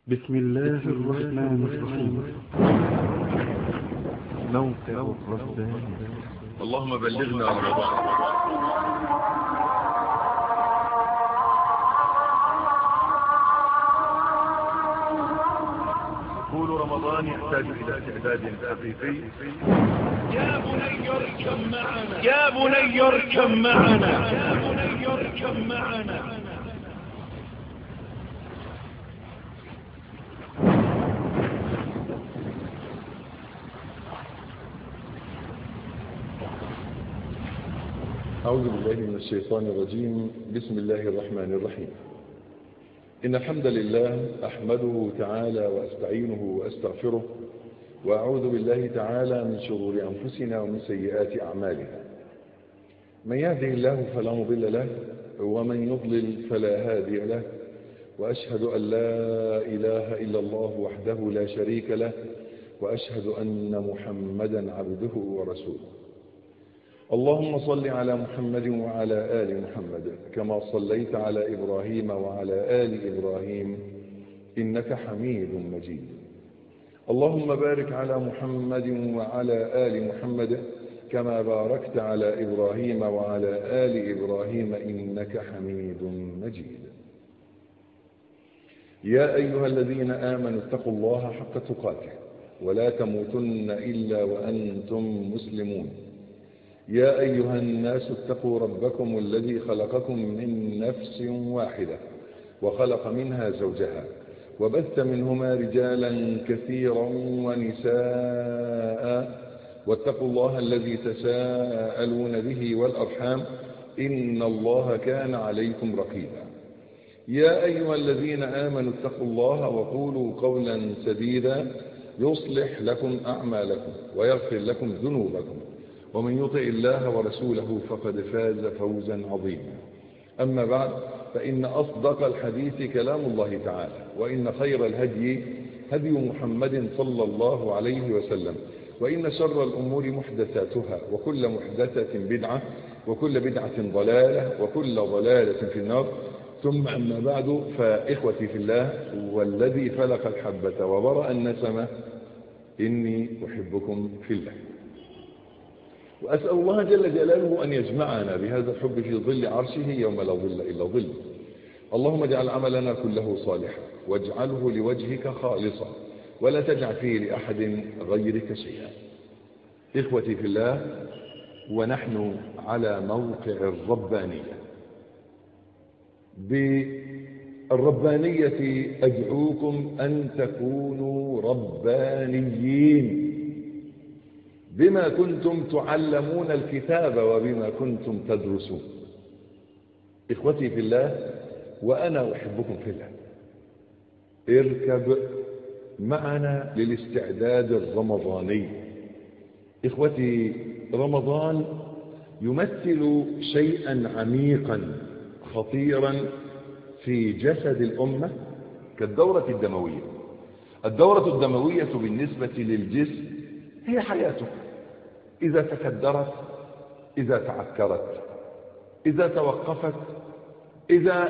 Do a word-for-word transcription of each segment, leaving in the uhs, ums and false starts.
بسم الله الرحمن الرحيم. موقع الرباني. اللهم بلغنا رمضان. طول رمضان يحتاج إلى استعداد حقيقي. يا بني اركب معنا يا بني اركب معنا يا بني اركب معنا. أعوذ بالله من الشيطان الرجيم. بسم الله الرحمن الرحيم. إن الحمد لله أحمده تعالى وأستعينه وأستغفره، وأعوذ بالله تعالى من شرور أنفسنا ومن سيئات أعمالنا. من يهده الله فلا مضل له، ومن يضلل فلا هادي له، وأشهد أن لا إله إلا الله وحده لا شريك له، وأشهد أن محمدا عبده ورسوله. اللهم صل على محمد وعلى آل محمد كما صليت على إبراهيم وعلى آل إبراهيم إنك حميد مجيد. اللهم بارك على محمد وعلى آل محمد كما باركت على إبراهيم وعلى آل إبراهيم إنك حميد مجيد. يا أيها الذين آمنوا اتقوا الله حق تقاته ولا تموتن إلا وأنتم مسلمون. يا أيها الناس اتقوا ربكم الذي خلقكم من نفس واحدة وخلق منها زوجها وبث منهما رجالا كثيرا ونساء، واتقوا الله الذي تساءلون به والأرحام إن الله كان عليكم رقيبا. يا أيها الذين آمنوا اتقوا الله وقولوا قولا سديدا يصلح لكم أعمالكم ويغفر لكم ذنوبكم، ومن يطع الله ورسوله فقد فاز فوزا عظيما. أما بعد، فإن أصدق الحديث كلام الله تعالى، وإن خير الهدي هدي محمد صلى الله عليه وسلم، وإن شر الأمور محدثاتها، وكل محدثة بدعة، وكل بدعة ضلالة، وكل ضلالة في النار. ثم أما بعد، فإخوتي في الله والذي فلق الحبة وبرأ النسمة، إني أحبكم في الله، وأسأل الله جل جلاله أن يجمعنا بهذا الحب في ظل عرشه يوم لا ظل إلا ظله. اللهم اجعل عملنا كله صالحا، واجعله لوجهك خالصا، ولا تجعل فيه لأحد غيرك شيئا. إخوتي في الله، ونحن على موقع الربانية. بالربانية أدعوكم أن تكونوا ربانيين بما كنتم تعلمون الكتاب وبما كنتم تدرسون. إخوتي في الله، وأنا أحبكم في الله، اركب معنا للاستعداد الرمضاني. إخوتي، رمضان يمثل شيئا عميقا خطيرا في جسد الأمة كالدورة الدموية. الدورة الدموية بالنسبة للجسم هي حياته، إذا تكدرت، إذا تعكرت، إذا توقفت، إذا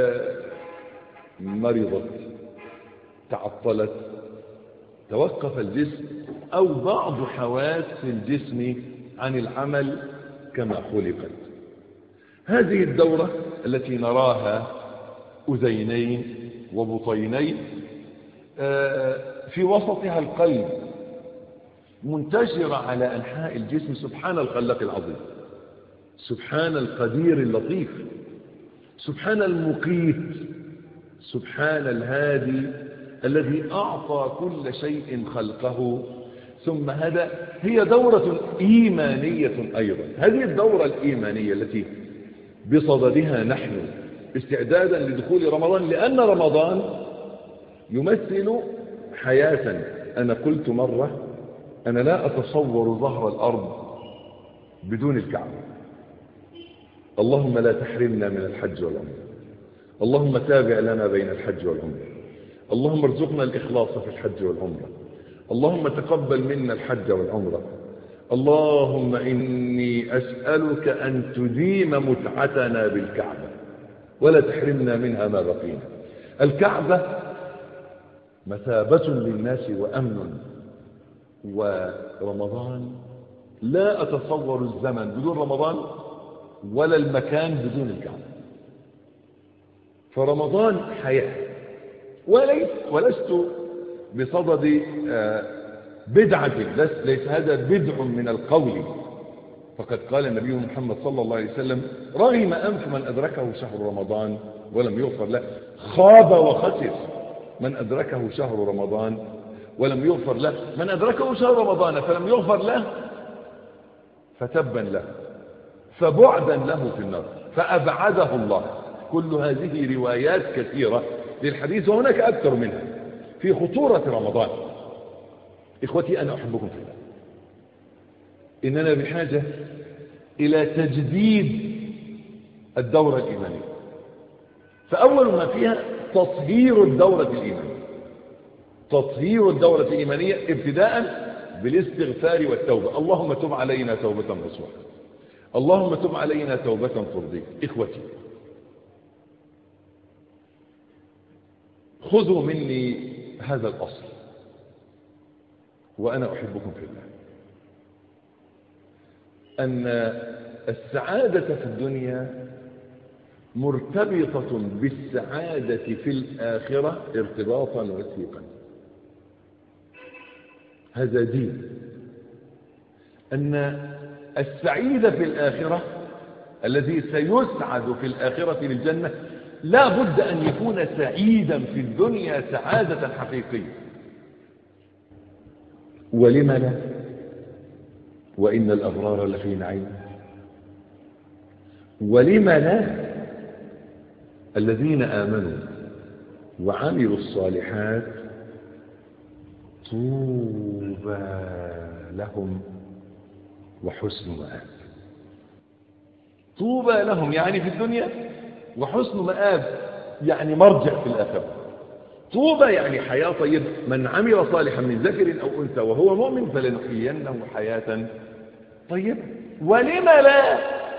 مرضت، تعطلت، توقف الجسم أو بعض حواس الجسم عن العمل كما خلقت. هذه الدورة التي نراها أذينين وبطينين، في وسطها القلب منتشرة على أنحاء الجسم. سبحان الخلاق العظيم، سبحان القدير اللطيف، سبحان المقيت، سبحان الهادي الذي أعطى كل شيء خلقه ثم هدى. هي دورة إيمانية أيضا. هذه الدورة الإيمانية التي بصددها نحن استعدادا لدخول رمضان، لأن رمضان يمثل حياة. أنا قلت مرة، أنا لا أتصور ظهر الأرض بدون الكعبة. اللهم لا تحرمنا من الحج والعمرة. اللهم تابع لنا بين الحج والعمرة. اللهم ارزقنا الإخلاص في الحج والعمرة. اللهم تقبل منا الحج والعمرة. اللهم إني أسألك أن تديم متعتنا بالكعبة ولا تحرمنا منها ما بقينا. الكعبة مثابة للناس وأمن. ورمضان لا أتصور الزمن بدون رمضان ولا المكان بدون الكعبة. فرمضان حياة، وليس ولست بصدد بدعة، ليس هذا بدع من القول، فقد قال النبي محمد صلى الله عليه وسلم: رغم أنف من أدركه شهر رمضان ولم يغفر له، خاب وخسر من أدركه شهر رمضان ولم يغفر له. من أدركه شهر رمضان فلم يغفر له فتبا له، فبعدا له في النار، فأبعده الله. كل هذه روايات كثيرة للحديث، وهناك أكثر منها في خطورة رمضان. إخوتي، أنا أحبكم في الله. إننا بحاجة إلى تجديد الدورة الإيمانية. فأول ما فيها تطهير الدورة الإيمانية. تطهير الدورة الإيمانية ابتداء بالاستغفار والتوبة. اللهم تب علينا توبة نصوحا، اللهم تب علينا توبة ترضيك. إخوتي، خذوا مني هذا الأصل، وأنا أحبكم في الله، أن السعادة في الدنيا مرتبطة بالسعادة في الآخرة ارتباطا وثيقا. هذا دين. أن السعيد في الآخرة، الذي سيسعد في الآخرة للجنة، لا بد أن يكون سعيدا في الدنيا سعادة حقيقية. ولم لا؟ وإن الأبرار لفي نعيم. ولم لا؟ الذين آمنوا وعملوا الصالحات طوبى لهم وحسن مآب. طوبى لهم يعني في الدنيا، وحسن مآب يعني مرجع في الآخرة. طوبى يعني حياة طيبة. من عمل صالحا من ذكر أو أنثى وهو مؤمن فلنحيينه حياة طيبة. ولم لا؟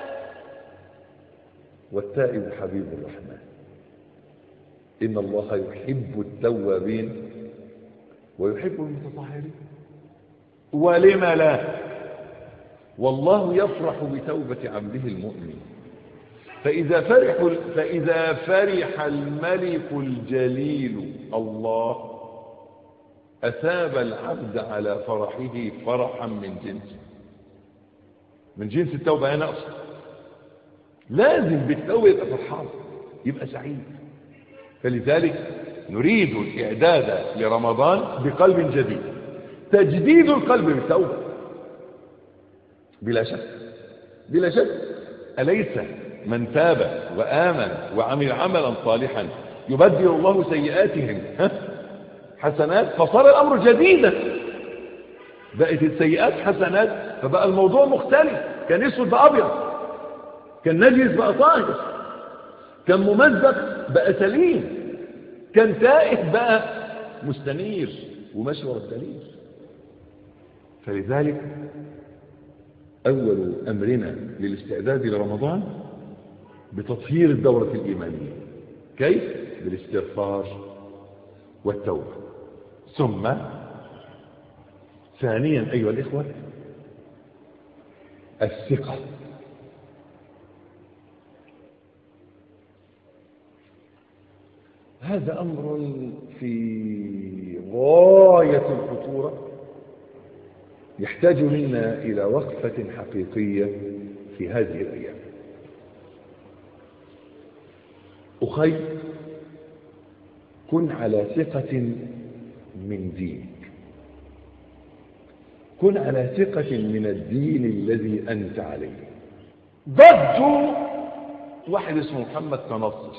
والتائب حبيب الرحمن. إن الله يحب التوابين ويحب المتطهرين. ولم لا؟ والله يفرح بتوبة عبده المؤمن. فإذا فرح, فإذا فرح الملك الجليل الله أثاب العبد على فرحه فرحا من جنسه، من جنس التوبة. أنا أصلا لازم بالتوبة يبقى فرحان، يبقى سعيد. فلذلك نريد الإعداد لرمضان بقلب جديد. تجديد القلب بالتوبة بلا شك، بلا شك. أليس من تاب وآمن وعمل عملا صالحا يبدل الله سيئاتهم حسنات؟ فصار الأمر جديدا، بقت السيئات حسنات، فبقى الموضوع مختلف. كان اسود بقى أبيض، كان نجس بقى طاهر، كان ممزق بقى سليم، كان تائه بقى مستنير وماشي ورا الدليل. فلذلك أول أمرنا للاستعداد لرمضان بتطهير الدورة الإيمانية. كيف؟ بالاستغفار والتوبة. ثم ثانيا أيها الإخوة الثقة. هذا أمر في غاية الخطورة، يحتاج منا إلى وقفة حقيقية في هذه الأيام. أخي، كن على ثقة من دينك، كن على ثقة من الدين الذي أنت عليه. ضد واحد اسمه محمد تنصر،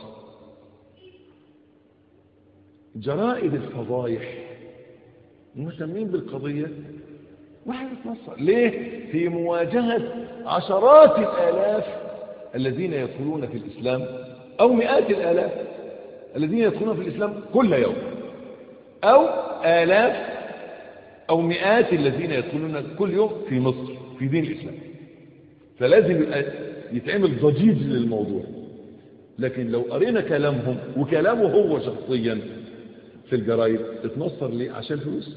جرائد الفضايح مسمين بالقضية واحد تنصر. ليه؟ في مواجهة عشرات الآلاف الذين يدخلون في الإسلام، أو مئات الآلاف الذين يدخلون في الإسلام كل يوم، أو آلاف أو مئات الذين يدخلون كل يوم في مصر في دين الإسلام. فلازم يتعمل ضجيج للموضوع. لكن لو قرينا كلامهم وكلامه هو شخصيا، في الجرايد اتنصر ليه؟ عشان فلوس؟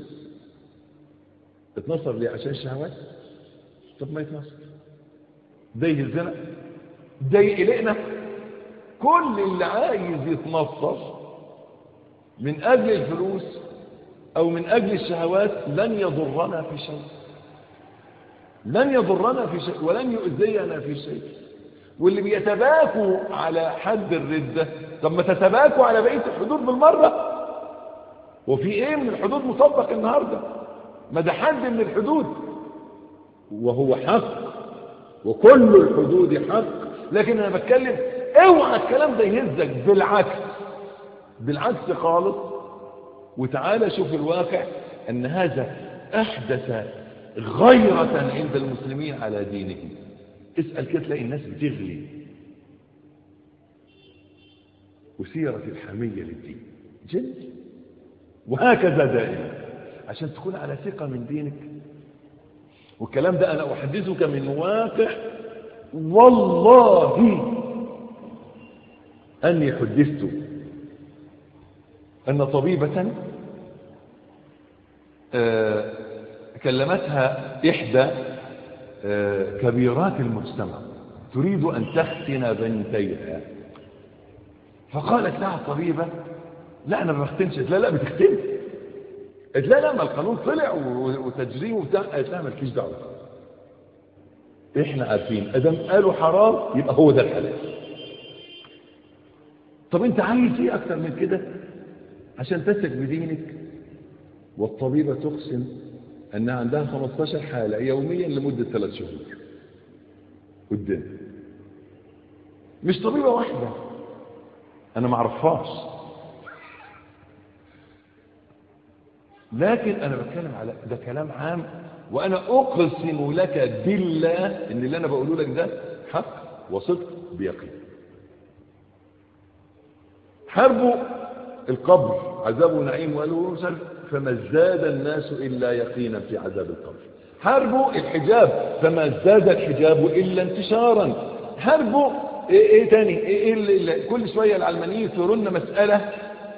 اتنصر ليه؟ عشان شهوات؟ طب ما يتنصر. ده يهزنا، ده يقلقنا. كل اللي عايز يتنصر من اجل الفلوس او من اجل الشهوات لن يضرنا في شيء، لن يضرنا في شيء ولن يؤذينا في شيء. واللي بيتباكوا على حد الردة، طب ما تتباكوا على بقية الحدود بالمرة. وفي ايه من الحدود مطبق النهاردة؟ ما ده حد من الحدود وهو حق، وكل الحدود حق. لكن انا بتكلم اوعى الكلام ده يهزك، بالعكس بالعكس خالص. وتعالى شوف الواقع ان هذا احدث غيرة عند المسلمين على دينهم. اسأل كده تلاقي الناس بتغلي، وسيرة الحمية للدين جد. وهكذا دائما عشان تكون على ثقة من دينك. والكلام ده أنا أحدثك من واقع والله أني حدثت أن طبيبة آه كلمتها إحدى آه كبيرات المجتمع تريد أن تختن بنتيها، فقالت لها الطبيبة لا أنا ما بختنش. لا لا بتختن. قالت لا لا ما القانون طلع وتجريه وبتاع. قالت لها مالكيش دعوة، احنا عارفين ادم قالوا حرام يبقى هو ده الحلال. طب انت عايز ايه اكتر من كده عشان تثق بدينك؟ والطبيبة تقسم انها عندها خمستاشر حالة يوميا لمدة ثلاث شهور قدام. مش طبيبة واحدة انا ما اعرفهاش، لكن انا بتكلم على ده كلام عام. وانا اقسم لك بالله ان اللي انا بقوله لك ده حق وصدق بيقين. حاربوا القبر عذاب ونعيم وقالوا فما ازداد الناس الا يقينا في عذاب القبر. حاربوا الحجاب فما ازداد الحجاب الا انتشارا. حاربوا ايه, إيه تاني إيه إيه كل شويه العلمانيين يثيرون مساله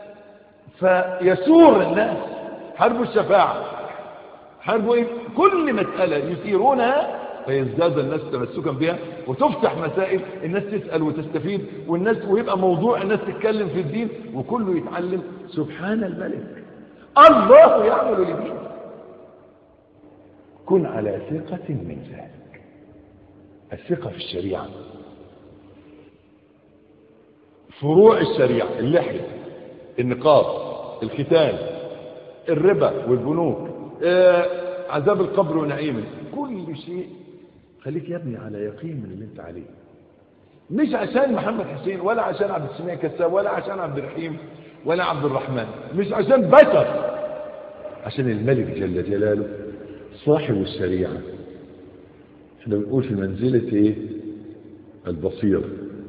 فيسور الناس. حاربوا الشفاعه، حاربوا ايه؟ كل مساله يثيرونها فيزداد الناس تمسكا بها، وتفتح مسائل الناس تسال وتستفيد، والناس ويبقى موضوع الناس تتكلم في الدين وكله يتعلم. سبحان الملك الله يعمل لدينه. كن على ثقة من ذلك. الثقة في الشريعة، فروع الشريعة، اللحية، النقاب، الختان، الربا والبنوك، آه، عذاب القبر ونعيمه، كل شيء خليك يا ابني على يقين من اللي انت عليه. مش عشان محمد حسين ولا عشان عبد السميع كساب ولا عشان عبد الرحيم ولا عبد الرحمن، مش عشان بشر، عشان الملك جل جلاله صاحب الشريعة. احنا بنقول في منزلة ايه؟ البصير،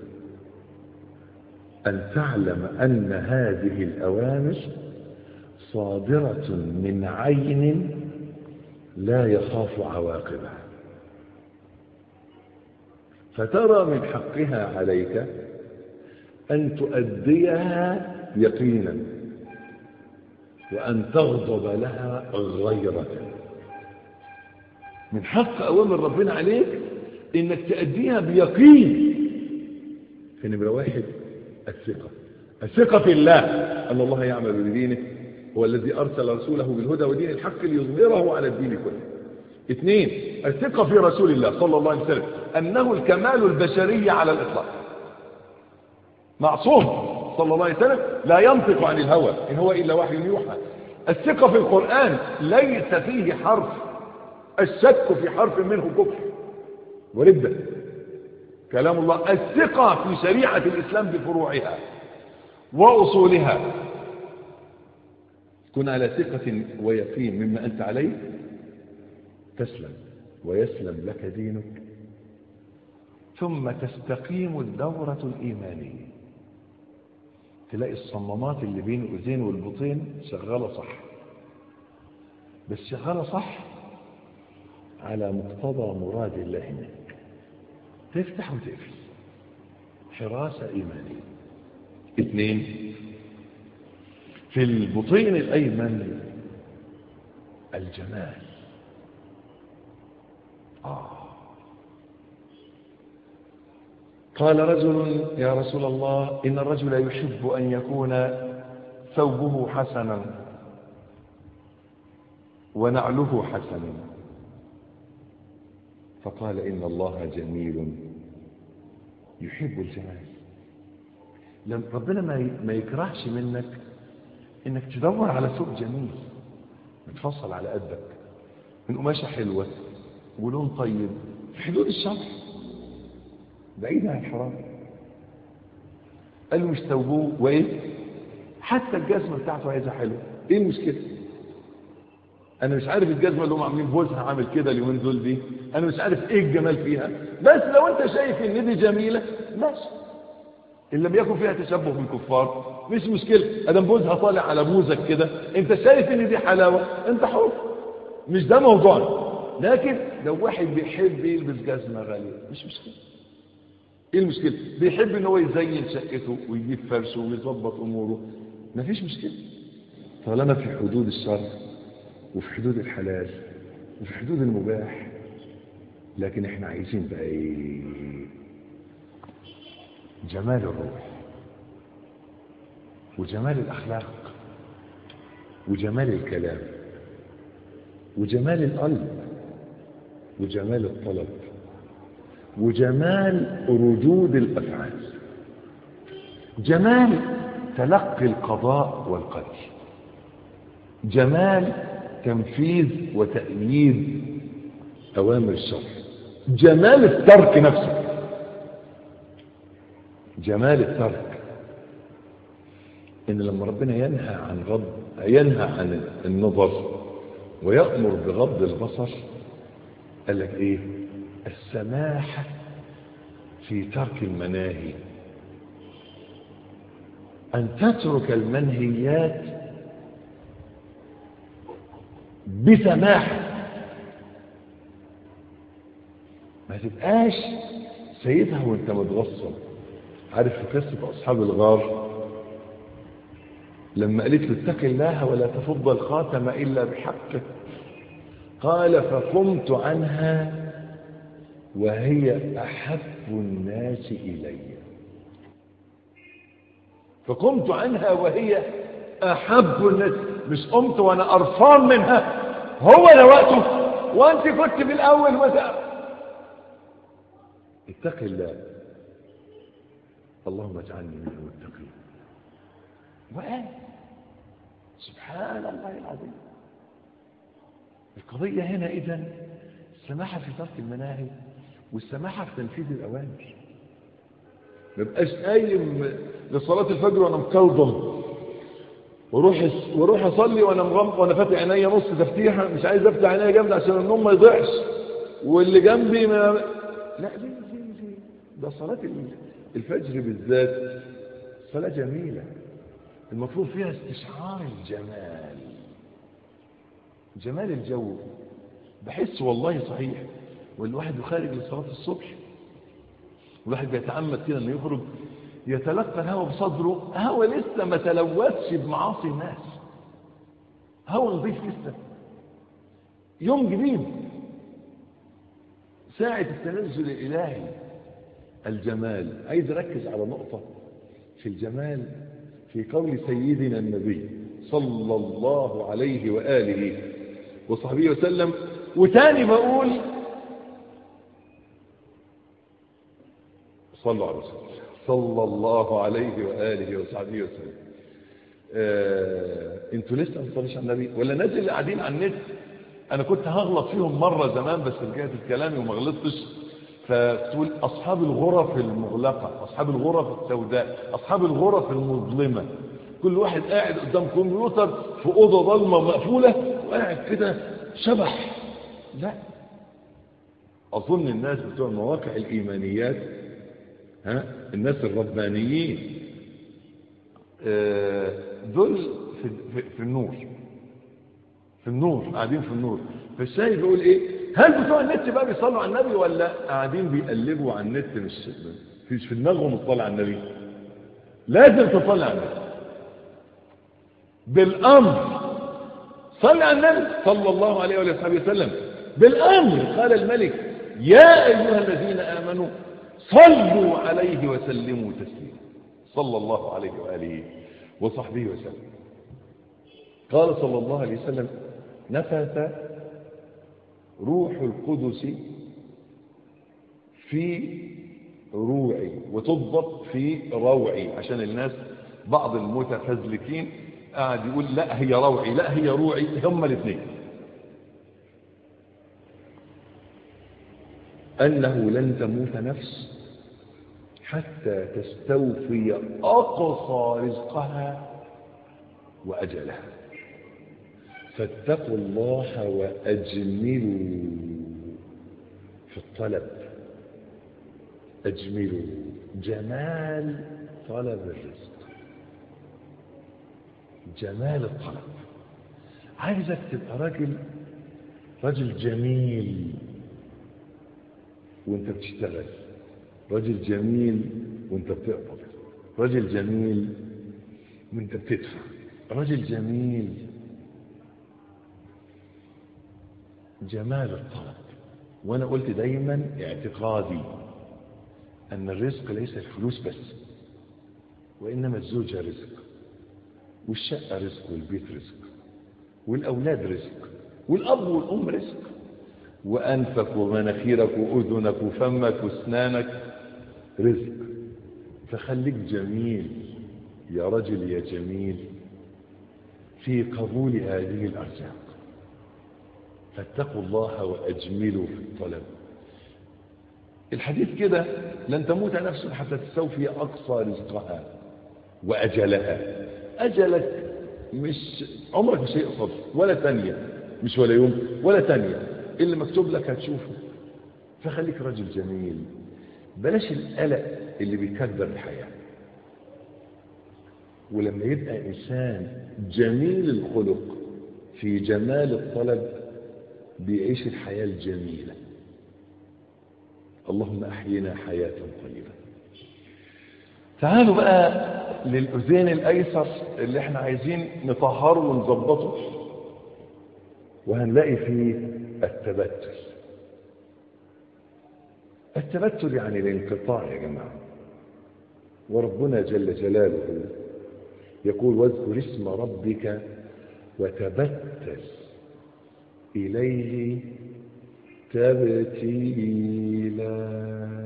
ان تعلم ان هذه الاوامر صادرة من عين لا يخاف عواقبها، فترى من حقها عليك أن تؤديها يقينا، وأن تغضب لها غيرة. من حق أوامر ربنا عليك إنك تؤديها بيقين. في نمرة واحد الثقة، الثقة في الله أن الله يعمل لدينه، هو الذي أرسل رسوله بالهدى ودين الحق ليظهره على الدين كله. اثنين الثقة في رسول الله صلى الله عليه وسلم أنه الكمال البشري على الإطلاق، معصوم صلى الله عليه وسلم، لا ينطق عن الهوى إن هو إلا وحي يوحى. الثقة في القرآن ليس فيه حرف الشك في حرف منه كفر وردة، كلام الله. الثقة في شريعة الإسلام بفروعها وأصولها. كن على ثقة ويقين مما أنت عليه تسلم ويسلم لك دينك، ثم تستقيم الدورة الإيمانية. تلاقي الصمامات اللي بين الأذين والبطين شغالة صح، بس شغالة صح على مقتضى مراد الله منك. تفتح وتقفل، حراسة إيمانية. اثنين في البطين الأيمن الجمال. آه. قال رجل يا رسول الله إن الرجل يحب أن يكون ثوبه حسنا ونعله حسنا، فقال إن الله جميل يحب الجمال. لما ربنا ما يكرهش منك انك تدور على ثوب جميل متفصل على قدك من قماشه حلوه ولون طيب في حدود الشرع بعيد عن الحرام. قال له مش ثوبوه وايه حتى الجزمه بتاعته عايزها حلوه. ايه المشكله؟ انا مش عارف الجزمه اللي هم عاملين بوزها عامل كده اليومين دول دي، انا مش عارف ايه الجمال فيها، بس لو انت شايف ان دي جميله ماشي، ان لم يكن فيها تشبه بالكفار مش مشكله، ادم بوزها طالع على بوزك كده انت شايف ان دي حلاوه انت حر، مش ده موضوعنا. لكن لو واحد بيحب يلبس جزمه غاليه مش مشكله. ايه المشكله؟ بيحب ان هو يزين شقته ويجيب فرشه ويظبط اموره مفيش مشكله طالما في حدود الشرع وفي حدود الحلال وفي حدود المباح. لكن احنا عايزين بقى ايه؟ جمال الروح وجمال الاخلاق وجمال الكلام وجمال القلب وجمال الطلب وجمال ردود الافعال، جمال تلقي القضاء والقدر، جمال تنفيذ وتأييد أوامر الشرع، جمال الترك نفسه، جمال الترك. إن لما ربنا ينهى عن غض ينهى عن النظر ويأمر بغض البصر قال لك إيه؟ السماحة في ترك المناهي، أن تترك المنهيات بسماحة، ما تبقاش سيدها وانت متغصب. عارف في قصة أصحاب الغار لما قالت له اتق الله ولا تفض الخاتم إلا بحقه، قال فقمت عنها وهي أحب الناس إلي، فقمت عنها وهي أحب الناس، مش قمت وأنا قرفان منها، هو ده وقته وأنت كنت في الأول مثلا. اتق الله، اللهم اجعلني من المتقين. وقال سبحان الله العظيم. القضية هنا إذن السماحة في ترك المناهي والسماحة في تنفيذ الأوامر. ما بقاش قايم لصلاة الفجر وأنا مكلضم وروح وروح أصلي وأنا مغمض وأنا فاتح عينيا نص تفتيحة، مش عايز أفتح عينيا جامد عشان النوم ما يضيعش واللي جنبي ما لا دي دي دي ده صلاة الفجر بالذات صلاة جميلة المفروض فيها استشعار الجمال، جمال الجو. بحس والله صحيح والواحد يخارج لصلاة الصبح والواحد بيتعمد كده انه يخرج يتلقى الهواء بصدره، هواء لسه ما تلوثش بمعاصي الناس، هواء نظيف لسه، يوم جديد، ساعة التنزل الإلهي. الجمال، عايز أركز على نقطة في الجمال في قول سيدنا النبي صلى الله عليه وآله وصحبه وسلم. وتاني بقول صلوا على رسول الله صلى الله عليه وآله وصحبه وسلم. آه، انتوا لسه ما تصليش على النبي ولا الناس اللي قاعدين على النت؟ انا كنت هغلط فيهم مرة زمان بس رجعت الكلام وما غلطتش. فتقول اصحاب الغرف المغلقة، اصحاب الغرف السوداء، اصحاب الغرف المظلمة، كل واحد قاعد قدام كمبيوتر في اوضه ضلمه مقفوله وقاعد كده شبح. لا، اظن الناس بتوع مواقع الايمانيات، ها، الناس الربانيين دول في, في, في النور، في النور، قاعدين في النور. فالشاي بيقول ايه؟ هل بتوع النت بقى بيصلوا على النبي ولا قاعدين بيقلبوا على النت؟ مش فيش في دماغهم الصلاه على النبي. لازم تصلي على النبي، بالأمر. صلى على النبي صلى الله عليه وآله وسلم بالأمر. قال الملك يا أيها الذين آمنوا صلوا عليه وسلموا تسليما صلى الله عليه وآله وصحبه وسلم. قال صلى الله عليه وسلم نفث روح القدس في روعي، وتضبط في روعي عشان الناس بعض المتفزلكين قاعد يقول لا هي روعي لا هي روعي، هما الاثنين. أنه لن تموت نفس حتى تستوفي أقصى رزقها وأجلها، فاتقوا الله وأجملوا في الطلب. أجملوا جمال طلب الرزق، جمال الطلب. عايزك تبقى راجل راجل جميل وانت بتشتغل، راجل جميل وانت بتقبض، راجل جميل وانت بتدفع، راجل جميل. جمال الطلب. وانا قلت دايما اعتقادي ان الرزق ليس الفلوس بس، وانما الزوجة رزق، والشقة رزق، والبيت رزق، والاولاد رزق، والاب والام رزق، وانفك ومناخيرك واذنك وفمك واسنانك رزق. فخليك جميل يا رجل يا جميل في قبول هذه الارزاق. فاتقوا الله واجملوا في الطلب. الحديث كده لن تموت نفس حتى تستوفي اقصى رزقها واجلها. اجلك مش عمرك مش هيقصر ولا ثانيه، مش ولا يوم ولا ثانيه، اللي مكتوب لك هتشوفه. فخليك راجل جميل، بلاش القلق اللي بيكدر الحياه. ولما يبقى انسان جميل الخلق في جمال الطلب بيعيش الحياه الجميله. اللهم احينا حياه طيبه. تعالوا بقى للاذين الايسر اللي احنا عايزين نطهره ونظبطه، وهنلاقي فيه التبتل. التبتل يعني الانقطاع يا جماعه. وربنا جل جلاله يقول واذكر اسم ربك وتبتل إليه تبتيلا.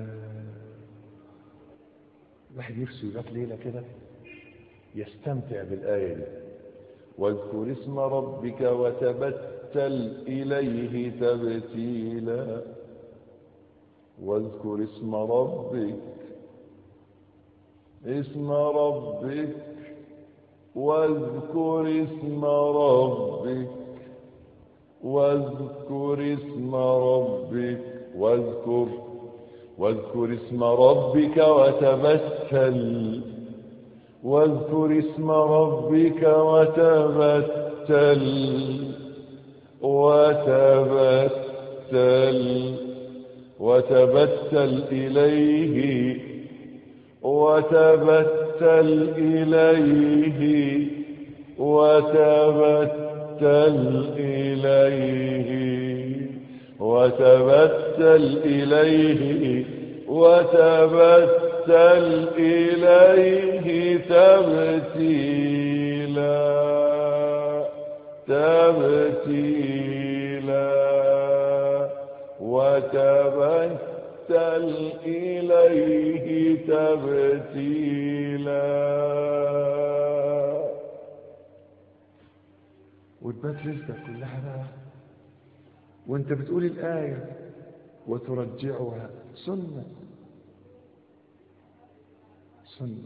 واحد نفسه يبقى ليلة كده يستمتع بالآية دي. واذكر اسم ربك وتبتل إليه تبتيلا. واذكر اسم ربك اسم ربك واذكر اسم ربك واذكر اسم ربك واذكر واذكر اسم ربك وتبتل واذكر اسم ربك وتبتل وتبتل وتبتل إليه وتبتل إليه وتبتل إليه وتبتل إليه وتبتل إليه تبتيلا تبتيلا وتبتل إليه تبتيلا. وتبات رزقك كلها بقى وانت بتقول الآية وترجعها سنة سنة.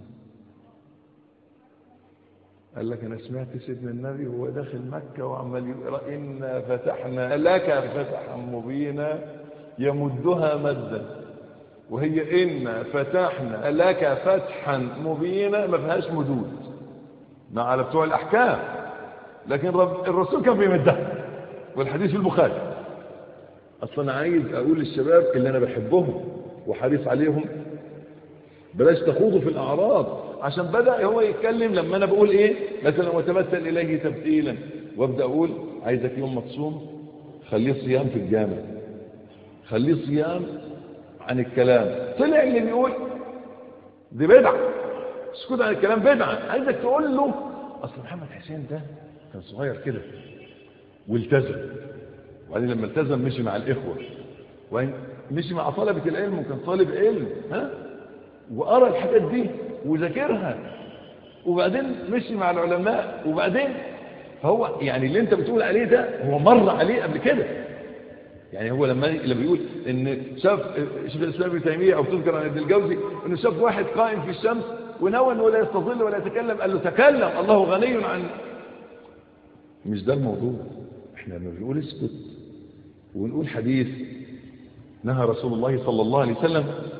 قال لك انا سمعت سيدنا النبي وهو داخل مكة وعمال يقرأ إنا فتحنا لك فتحا مبينا يمدها مدا، وهي إنا فتحنا لك فتحا مبينا ما فيهاش مدود ما على بتوع الأحكام، لكن الرسول كان بيمدها، والحديث في البخاري. اصلا عايز اقول للشباب اللي انا بحبهم وحريص عليهم بلاش تخوضوا في الاعراض عشان بدأ هو يتكلم لما انا بقول ايه مثلا وتمثل اليه تمثيلا وابدأ اقول عايزك يوم ما تصوم خليه صيام في الجامع، خليه صيام عن الكلام. طلع اللي بيقول دي بدعة، اسكت عن الكلام بدعة. عايزك تقول له اصل محمد حسين ده كان صغير كده والتزم، وبعدين لما التزم مشي مع الاخوة ومشي مع طلبة العلم وكان طالب علم ها وقرأ الحاجات دي وذاكرها وبعدين مشي مع العلماء وبعدين فهو يعني اللي انت بتقول عليه ده هو مر عليه قبل كده. يعني هو لما لما بيقول ان شاف شيخ الاسلام ابن تيميه او تذكر عن ابن الجوزي انه شاف واحد قائم في الشمس ونوى انه لا يستظل ولا يتكلم، قال له تكلم الله غني عن. مش ده الموضوع. احنا لما بنقول اسكت ونقول حديث نهى رسول الله صلى الله عليه وسلم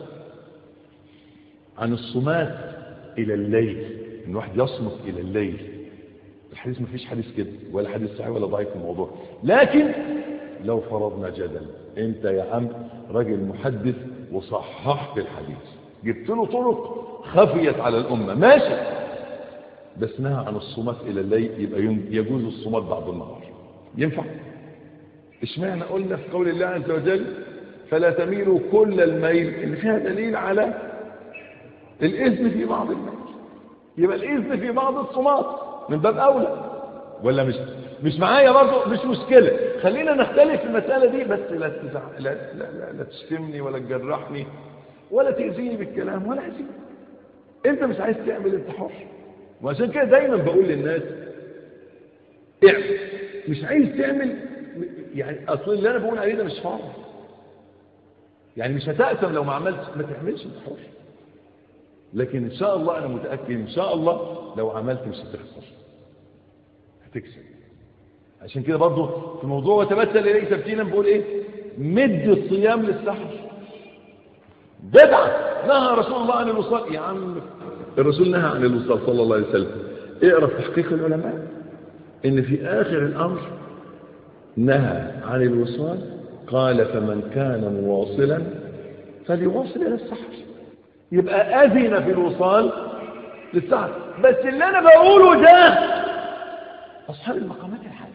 عن الصمات الى الليل، ان واحد يصمت الى الليل. الحديث ما فيش حديث كده ولا حديث صحيح ولا ضعيف في الموضوع. لكن لو فرضنا جدل انت يا عم راجل محدث وصححت الحديث جبت له طرق خفيت على الامه ماشي، بس نهى عن الصمات الى الليل يبقى يجوز الصمات بعد النهار. ينفع؟ اشمعنى قلنا في قول الله عز وجل فلا تميلوا كل الميل اللي فيها دليل على الاذن في بعض الميل، يبقى الاذن في بعض الصمات من باب اولى. ولا مش مش معايا برضه؟ مش مشكله، خلينا نختلف في المساله دي، بس لا تزع... لا, لا, لا, لا تشتمني ولا تجرحني ولا تاذيني بالكلام ولا عايزين. انت مش عايز تعمل انت حر، وعشان كده دايما بقول للناس اعمل. مش عايز تعمل يعني اصل اللي انا بقول عليه ده مش فرض، يعني مش هتأثم لو ما عملتش، ما تعملش انت حر. لكن ان شاء الله انا متاكد ان شاء الله لو عملت مش هتخسر، هتكسب. عشان كده برضه في موضوع وتمثل اليه تمثيلا بقول ايه؟ مد الصيام للسحر بدعه. نهى رسول الله عن الوصال. يا عم الرسول نهى عن الوصال صلى الله عليه وسلم. اقرا في تحقيق العلماء ان في اخر الامر نهى عن الوصال، قال فمن كان مواصلا فليواصل الى السحر. يبقى اذن في الوصال للسحر. بس اللي انا بقوله ده اصحاب المقامات الحاليه.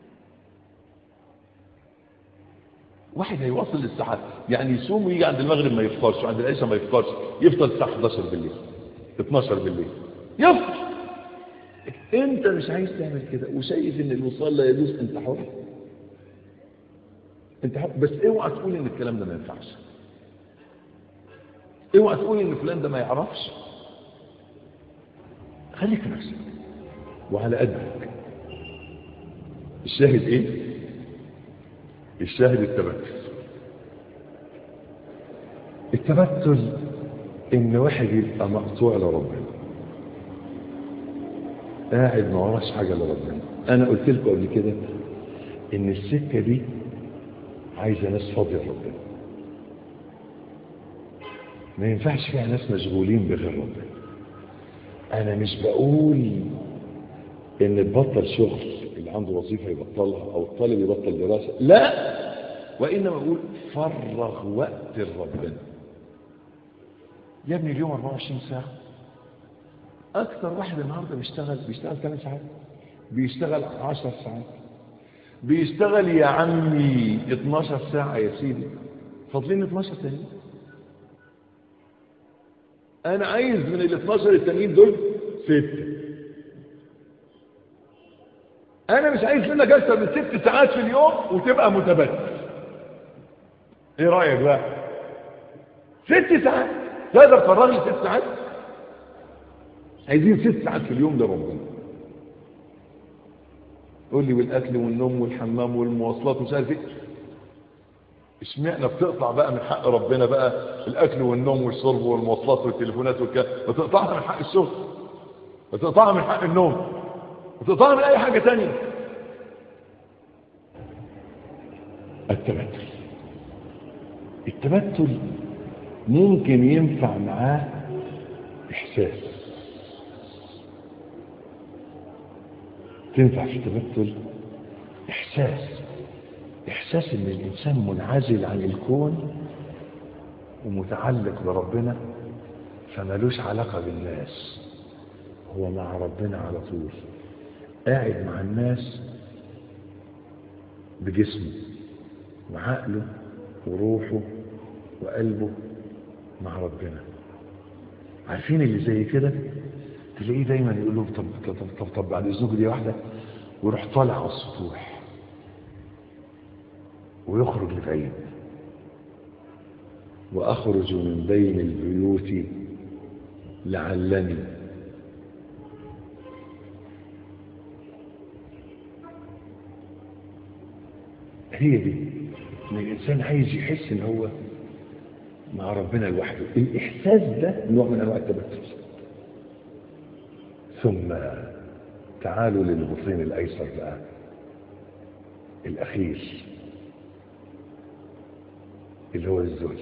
واحد هيوصل للسحر يعني يصوم ويجي عند المغرب ما يفطرش وعند العشاء ما يفطرش، يفطر الساعه حداشر بالليل اتناشر بالليل يفطر. انت مش عايز تعمل كده وشايف ان الوصال لا يجوز، انت حر، انت حر. بس اوعى تقول ان الكلام ده ما ينفعش، اوعى تقول ان فلان ده ما يعرفش. خليك في نفسك وعلى قدك. الشاهد ايه؟ الشاهد التبتل. التبتل ان واحد يبقى مقطوع لربنا، قاعد ما وراش حاجه لربنا. انا قلت لكم قبل كده ان السكه دي عايزه ناس فاضيه لربنا، ما ينفعش فيها ناس مشغولين بغير ربنا. انا مش بقول ان تبطل شغل، اللي عنده وظيفه يبطلها او الطالب يبطل دراسه، لا، وانما بقول فرغ وقت لربنا. يا ابني اليوم اربعة وعشرين ساعه. اكثر واحد النهارده بيشتغل بيشتغل كام ساعه؟ بيشتغل عشر ساعات، بيشتغل يا عمي اتناشر ساعه يا سيدي، فاضلين اتناشر تانيين. انا عايز من ال اتناشر التانيين دول ستة. انا مش عايز منك اكثر من ست ساعات في اليوم وتبقى متبتل. ايه رايك بقى؟ ست ساعات تقدر تفرغ لي ست ساعات؟ عايزين ست ساعات في اليوم لربنا. قول لي والاكل والنوم والحمام والمواصلات ومش عارف ايه. اشمعنى بتقطع بقى من حق ربنا بقى الاكل والنوم والشرب والمواصلات والتليفونات والكلام؟ بتقطعها من حق الشغل، بتقطعها من حق النوم، بتقطعها من اي حاجه تانية. التبتل التبتل ممكن ينفع معاه احساس. تنفع في التبتل احساس احساس ان الانسان منعزل عن الكون ومتعلق بربنا، فمالوش علاقه بالناس. هو مع ربنا على طول، قاعد مع الناس بجسمه وعقله وروحه وقلبه مع ربنا. عارفين اللي زي كده تلاقيه دايما يقول له طب طب طب, طب بعد اذنكم دي واحده، ويروح طالع على السطوح ويخرج لبعيد. واخرج من بين البيوت لعلني هي دي ان الانسان عايز يحس ان هو مع ربنا لوحده. الاحساس ده نوع من انواع التبتل. ثم تعالوا للبطين الايسر بقى الاخير اللي هو الذل.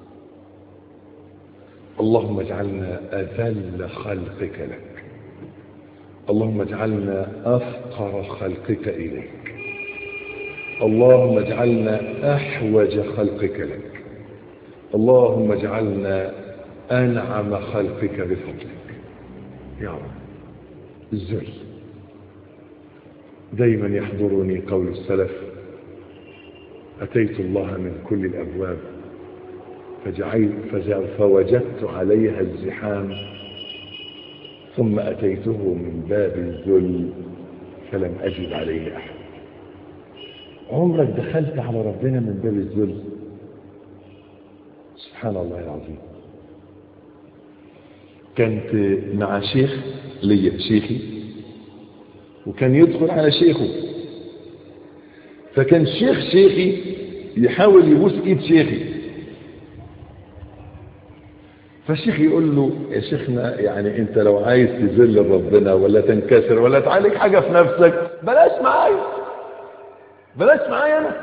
اللهم اجعلنا اذل خلقك لك، اللهم اجعلنا افقر خلقك اليك، اللهم اجعلنا احوج خلقك لك، اللهم اجعلنا انعم خلقك بفضلك يا رب. الذل. دايما يحضرني قول السلف: اتيت الله من كل الابواب فوجدت عليها الزحام، ثم اتيته من باب الذل فلم اجد عليه احد. عمرك دخلت على ربنا من باب الذل؟ سبحان الله العظيم. كنت مع شيخ ليا، شيخي، وكان يدخل على شيخه، فكان شيخ شيخي يحاول يبوس ايد شيخي، فالشيخ يقول له: يا شيخنا يعني انت لو عايز تذل ربنا ولا تنكسر ولا تعالج حاجة في نفسك بلاش معايا، بلاش معايا انا.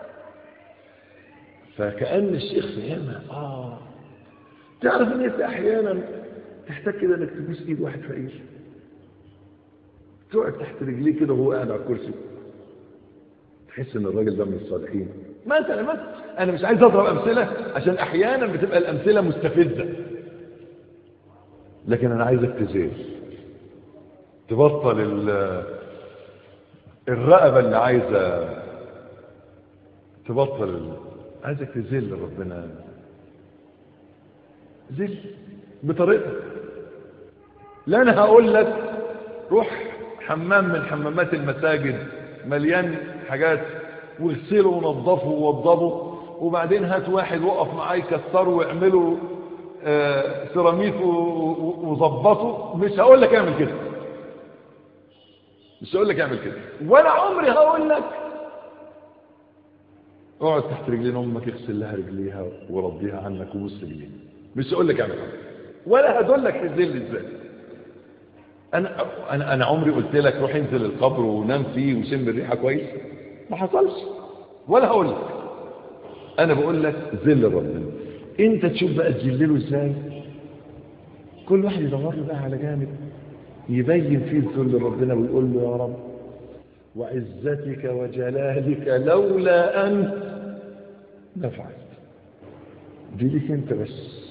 فكأن الشيخ فهمها. اه تعرف ان انت احيانا تحتاج كده انك تبوس ايد واحد فقير، تقعد تحت رجليه كده وهو قاعد على الكرسي، تحس ان الراجل ده من الصالحين مثلا. مثلا انا مش عايز اضرب امثله عشان احيانا بتبقى الامثله مستفزه، لكن انا عايزك تزيل، تبطل الرقبه اللي عايزه، تبطل، عايزك تزيل لربنا. زل بطريقتك. لا انا هقول لك روح حمام من حمامات المساجد مليان حاجات واغسله ونظفه ووضبه، وبعدين هات واحد وقف معاه يكسره واعمله آه سيراميك وظبطه. مش هقول لك اعمل كده، مش هقول لك اعمل كده، ولا عمري هقول لك اقعد تحت رجلين امك اغسل لها رجليها ورضيها عنك وبص رجليها. مش هقول لك اعمل كده، ولا هدلك تنزل ازاي. انا انا انا عمري قلت لك روح انزل القبر ونام فيه وشم الريحه كويس؟ ما حصلش، ولا هقول لك. انا بقول لك ذل ربنا، انت تشوف بقى تذلله ازاي. كل واحد يدور له بقى على جانب يبين فيه الذل ربنا ويقول له: يا رب وعزتك وجلالك لولا انت لفعلت. دي ليك انت بس.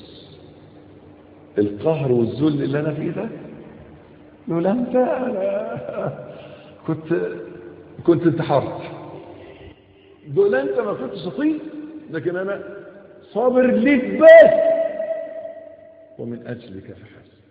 القهر والذل اللي انا فيه ده لولا انت انا كنت كنت انتحرت. لولا انت ما كنتش اطيق، لكن انا صابر ليك بس ومن اجلك فحسب.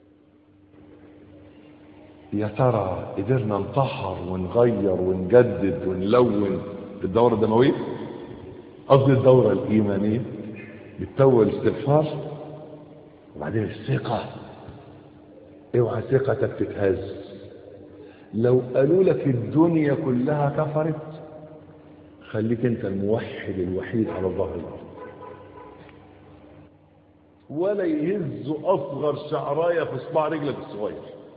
يا ترى قدرنا نطهر ونغير ونجدد ونلون الدورة الدموية، قصدي الدورة الإيمانية، بالتوبة والاستغفار. وبعدين الثقة، اوعى ثقتك تتهز. لو قالوا لك الدنيا كلها كفرت، خليك انت الموحد الوحيد على ظهر الارض، ولا يهز اصغر شعرايه في صباع رجلك الصغير،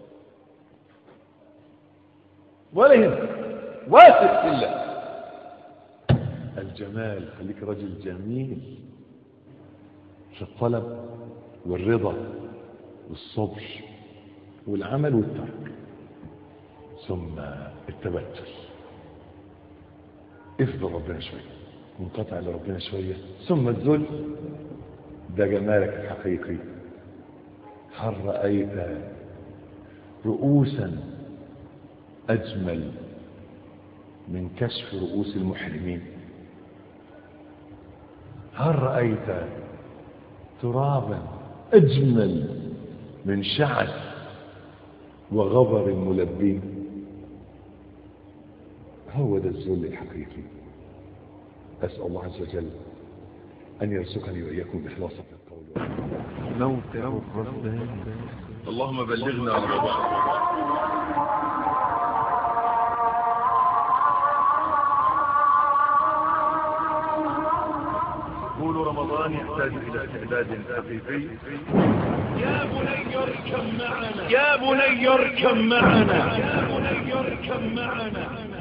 ولا يهز. واثق في الله. الجمال، خليك رجل جميل في الطلب والرضا والصبر والعمل والترك. ثم التبتل، افضل ربنا شوية، منقطع لربنا شوية. ثم الذل، ده جمالك الحقيقي. هل رأيت رؤوسا أجمل من كشف رؤوس المحرمين؟ هل رأيت ترابا أجمل من شعث وغبر الملبين؟ هو ده الذل الحقيقي. أسأل الله عز وجل أن يرزقني وإياكم بإخلاص في القول. موقع الرباني. اللهم بلغنا رمضان. قولوا رمضان يحتاج إلى استعداد حقيقي. يا بني اركب معنا، يا بني اركب معنا، يا بني اركب معنا.